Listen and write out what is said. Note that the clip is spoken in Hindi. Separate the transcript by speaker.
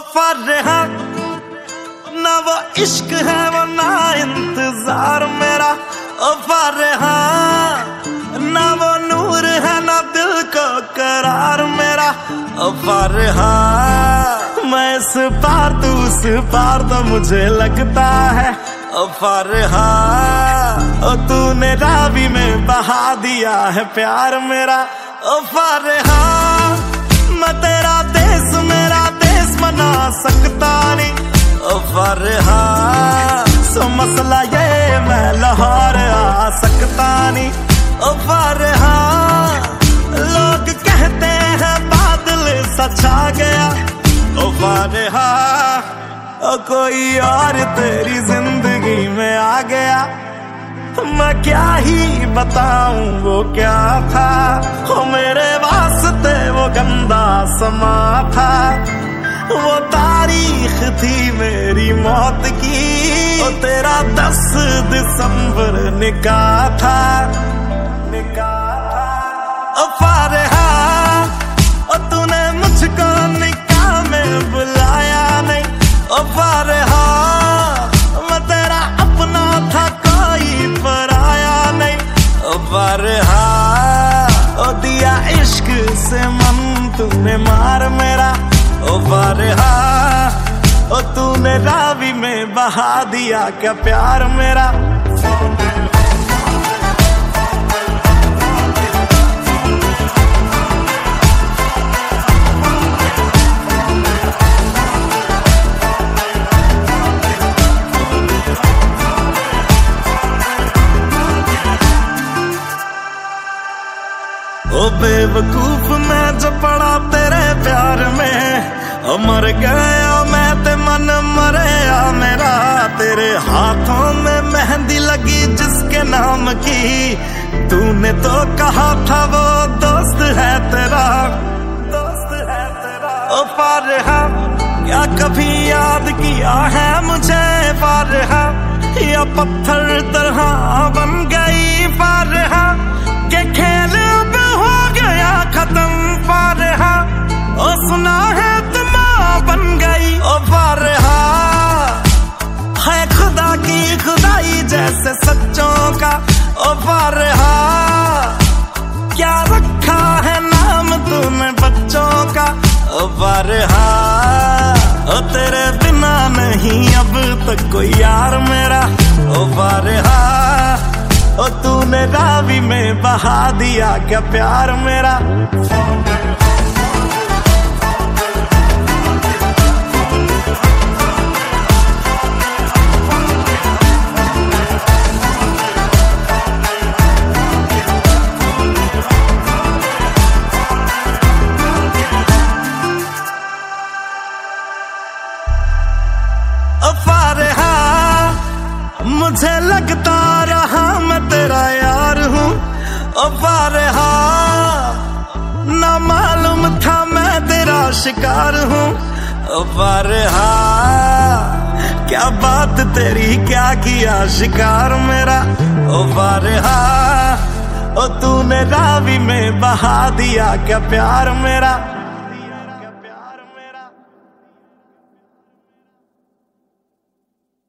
Speaker 1: फरहा ना वो इश्क है वो ना इंतजार मेरा। ओ फरहा ना वो नूर है ना दिल को करार मेरा। ओ फरहा मैं इस पार तू उस पार तो मुझे लगता है। ओ फरहा ओ तूने रावी में बहा दिया है प्यार मेरा। ओ फरहा मैं तेरा देश मेरा देश बना सकता नहीं। ओ फरहा सो मसला ये मैं लाहौर आ सकता नहीं। ओ फरहा लोग कहते हैं बादल सा छा गया। ओ फरहा ओ कोई और तेरी जिंदगी में आ गया। मैं क्या ही बताऊं वो क्या था। ओ मेरे वास्ते वो गंदा समा था। वो तारीख थी मेरी मौत की। ओ तेरा 10 दिसंबर निकाह था। ओ फरहा ओ तूने मुझको निकाह में बुलाया नहीं। ओ फरहा मैं तेरा अपना था कोई पराया नहीं। ओ फरहा ओ दिया इश्क से मन तूने मार मेरा। ओ फरहा ओ तूने रावी में बहा दिया क्या प्यार मेरा। ओ बेवकूफ मैं जो पड़ा तेरे प्यार में। ओ मर गया मैं ते मन मरया मेरा। तेरे हाथों में मेहंदी लगी जिसके नाम की। तूने तो कहा था वो दोस्त है तेरा। ओ फरहा क्या कभी याद किया है मुझे फरहा। या पत्थर तरह बन गई फरहा के खेल हो गया खत्म फरहा। ओ सुना है तुम बन गई। ओ फरहा है खुदा की खुदाई जैसे सच्चों का। ओ फरहा क्या रखा है नाम तूने बच्चों का। ओ फरहा ओ तेरे बिना नहीं अब तक कोई यार मेरा। ओ फरहा ओ तूने रावी में बहा दिया क्या प्यार मेरा। ओ फरहा मुझे लगता रहा मैं तेरा यार हूँ। ओ फरहा ना मालूम था मैं तेरा शिकार हूँ। ओ फरहा क्या बात तेरी क्या किया शिकार मेरा। ओ फरहा ओ तूने रावी में बहा दिया क्या प्यार मेरा।